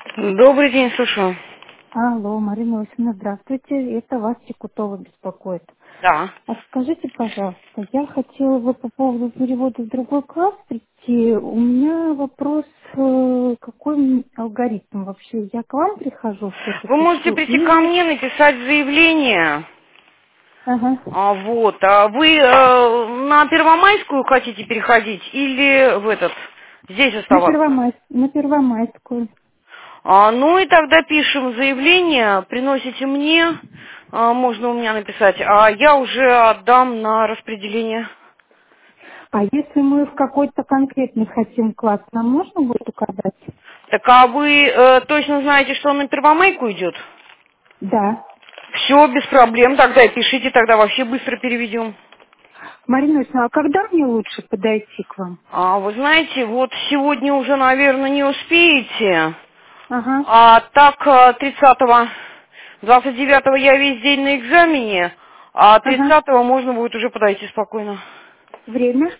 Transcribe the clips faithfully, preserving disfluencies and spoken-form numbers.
Добрый день, слушаю. Алло, Марина Васильевна, здравствуйте. Это вас Чекутова беспокоит. Да. А скажите, пожалуйста, я хотела бы по поводу перевода в другой класс прийти. У меня вопрос, э, какой м- алгоритм вообще? Я к вам прихожу, что-то Вы можете пишу прийти ко или... мне, написать заявление. Ага, А, вот. А вы э, на Первомайскую хотите переходить или в этот, здесь на, оставаться? Первомай... на Первомайскую. А, ну и тогда пишем заявление, приносите мне, а, можно у меня написать, а я уже отдам на распределение. А если мы в какой-то конкретный хотим класс, нам можно будет указать? Так а вы э, точно знаете, что он на Первомайку идет? Да. Все, без проблем, тогда и пишите, тогда вообще быстро переведем. Марина Васильевна, а когда мне лучше подойти к вам? А, вы знаете, вот сегодня уже, наверное, не успеете. Ага, А так а, тридцатого, двадцать девятого я весь день на экзамене, а ага. тридцатого можно будет уже подойти спокойно. Время?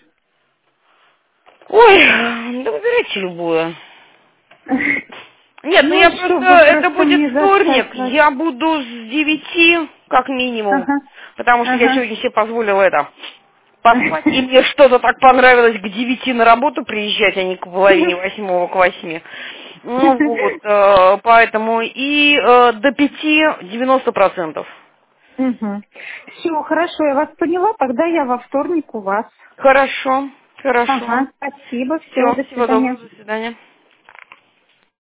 Ой, да выбирайте любую. Нет, ну Ну, я просто, чтобы это просто будет не вторник, застать вас. я буду с девяти, как минимум, Ага, потому что я ага. сегодня себе позволила это, поспать, и мне что-то так понравилось к девяти на работу приезжать, а не к половине восьмого, к восьми. Ну вот, э, поэтому и э, до пяти девяносто процентов. Все, хорошо, я вас поняла, тогда я во вторник у вас. Хорошо, хорошо. Ага, спасибо, все, Все, до всего доброго, свидания. до свидания.